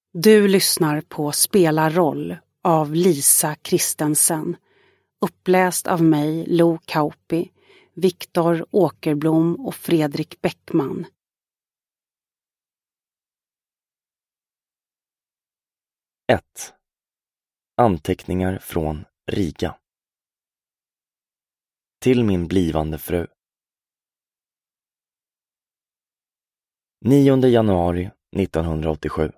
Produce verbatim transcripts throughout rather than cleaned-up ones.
Du lyssnar på Spela roll av Lisa Kristensen. Uppläst av mig, Lo Kauppi, Viktor Åkerblom och Fredrik Bäckman. ett. Anteckningar från Riga. Till min blivande fru. nionde januari nittonhundraåttiosju.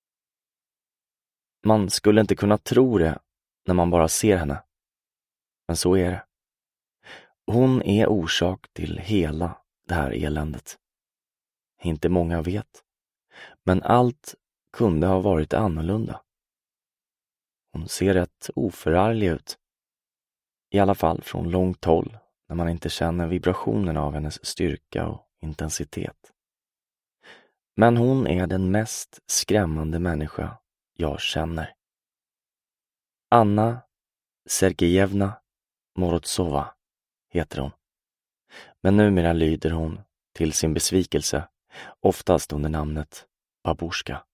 Man skulle inte kunna tro det när man bara ser henne. Men så är det. Hon är orsak till hela det här eländet. Inte många vet. Men allt kunde ha varit annorlunda. Hon ser rätt oförarglig ut. I alla fall från långt håll, när man inte känner vibrationen av hennes styrka och intensitet. Men hon är den mest skrämmande människa jag känner. Anna Sergejevna Morozova heter hon. Men numera lyder hon, till sin besvikelse, oftast under namnet Babushka.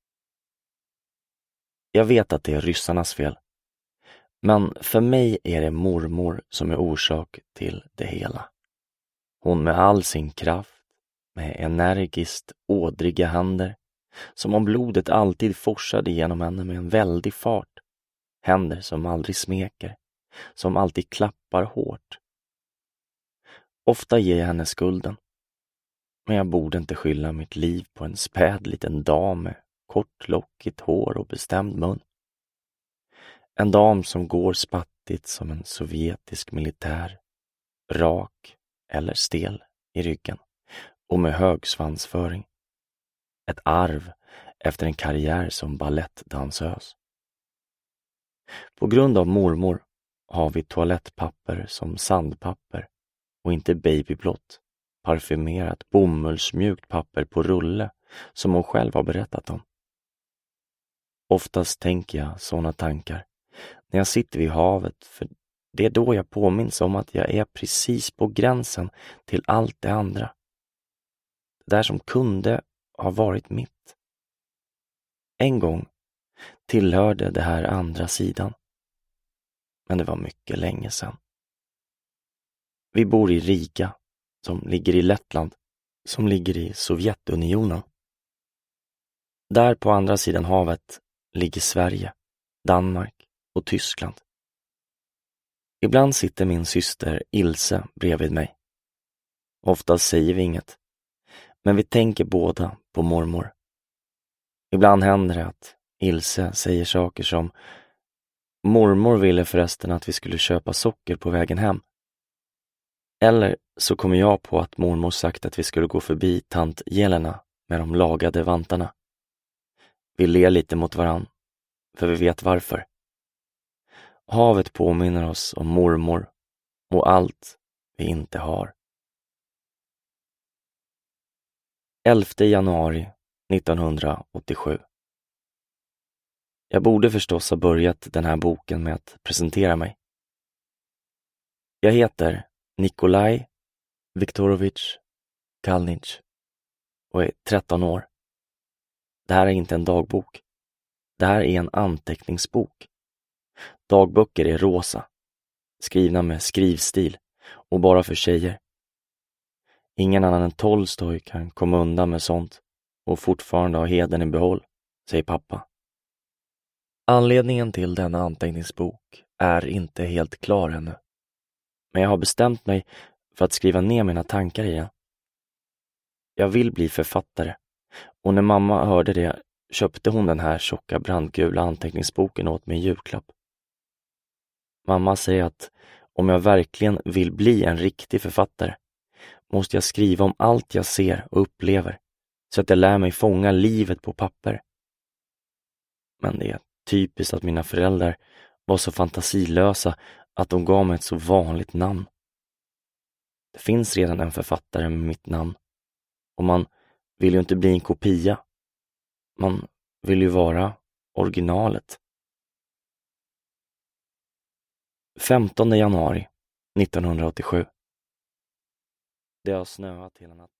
Jag vet att det är ryssarnas fel. Men för mig är det mormor som är orsak till det hela. Hon med all sin kraft, med energiskt ådriga händer, som om blodet alltid forsade genom henne med en väldig fart. Händer som aldrig smeker, som alltid klappar hårt. Ofta ger jag henne skulden. Men jag borde inte skylla mitt liv på en späd liten dam med kort lockigt hår och bestämd mun. En dam som går spattigt som en sovjetisk militär, rak eller stel i ryggen och med hög svansföring. Ett arv efter en karriär som ballettdansös. På grund av mormor har vi toalettpapper som sandpapper och inte babyblått, parfymerat bomullsmjukt papper på rulle som hon själv har berättat om. Oftast tänker jag sådana tankar när jag sitter vid havet, för det är då jag påminns om att jag är precis på gränsen till allt det andra. Det där som kunde ha varit mitt. En gång tillhörde det här andra sidan. Men det var mycket länge sedan. Vi bor i Riga, som ligger i Lettland, som ligger i Sovjetunionen. Där på andra sidan havet ligger Sverige, Danmark och Tyskland. Ibland sitter min syster Ilse bredvid mig. Oftast säger vi inget, men vi tänker båda på mormor. Ibland händer det att Ilse säger saker som: mormor ville förresten att vi skulle köpa socker på vägen hem. Eller så kommer jag på att mormor sagt att vi skulle gå förbi tant Jelena med de lagade vantarna. Vi ler lite mot varann, för vi vet varför. Havet påminner oss om mormor och allt vi inte har. elfte januari nittonhundraåttiosju. Jag borde förstås ha börjat den här boken med att presentera mig. Jag heter Nikolaj Viktorovich Kalnitsch och är tretton år. Det här är inte en dagbok. Det här är en anteckningsbok. Dagböcker är rosa, skrivna med skrivstil och bara för tjejer. Ingen annan än Tolstoj kan komma undan med sånt och fortfarande ha heden i behåll, säger pappa. Anledningen till denna anteckningsbok är inte helt klar ännu. Men jag har bestämt mig för att skriva ner mina tankar i den. Jag vill bli författare, och när mamma hörde det köpte hon den här tjocka brandgula anteckningsboken åt mig i julklapp. Mamma säger att om jag verkligen vill bli en riktig författare måste jag skriva om allt jag ser och upplever, så att jag lär mig fånga livet på papper. Men det är typiskt att mina föräldrar var så fantasilösa att de gav mig ett så vanligt namn. Det finns redan en författare med mitt namn, och man vill ju inte bli en kopia. Man vill ju vara originalet. femtonde januari nittonhundraåttiosju. Det har snöat hela natten.